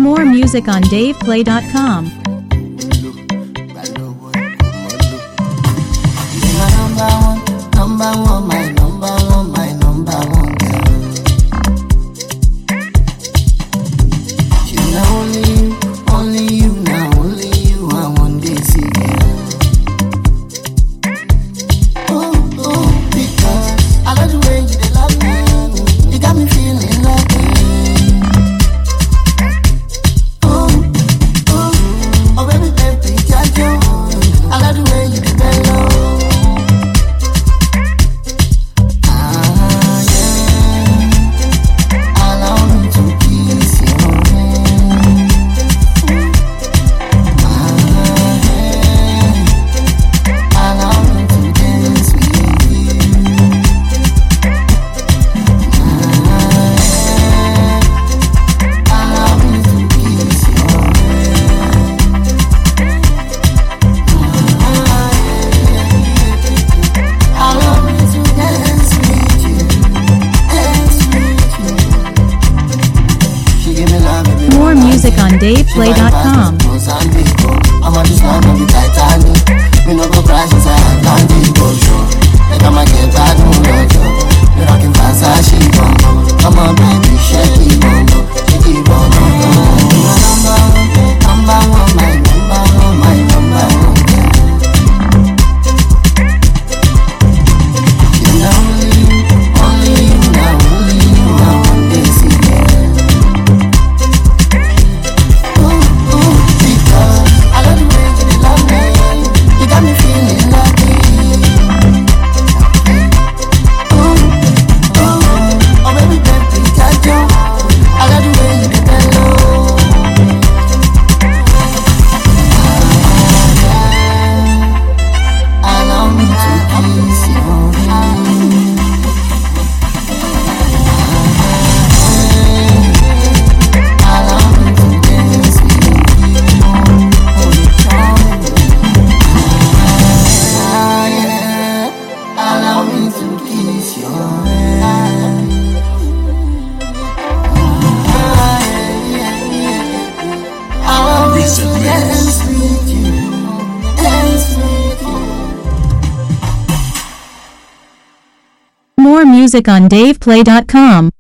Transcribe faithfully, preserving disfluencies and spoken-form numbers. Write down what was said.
More music on dave play dot com. Number one, number one, my number one, my number one girl. You know only you, only you, now only you, I want to see girl. Oh, oh, because I love the way you dey love me. You got me feeling like it. Oh, oh, oh baby, baby, got you. I love the way you dey bend low. More music on dave play dot com. I'm on this one of the Titanic. We no go crash inside Atlantic Ocean. Like I'ma get back to London. We rockin' Versace bumbo. Come on baby, shake it bumbo, shake it bumbo. Number one, my number one, my number one girl. You know only you, only you, now only you, I want to see girl. More music on dave play dot com.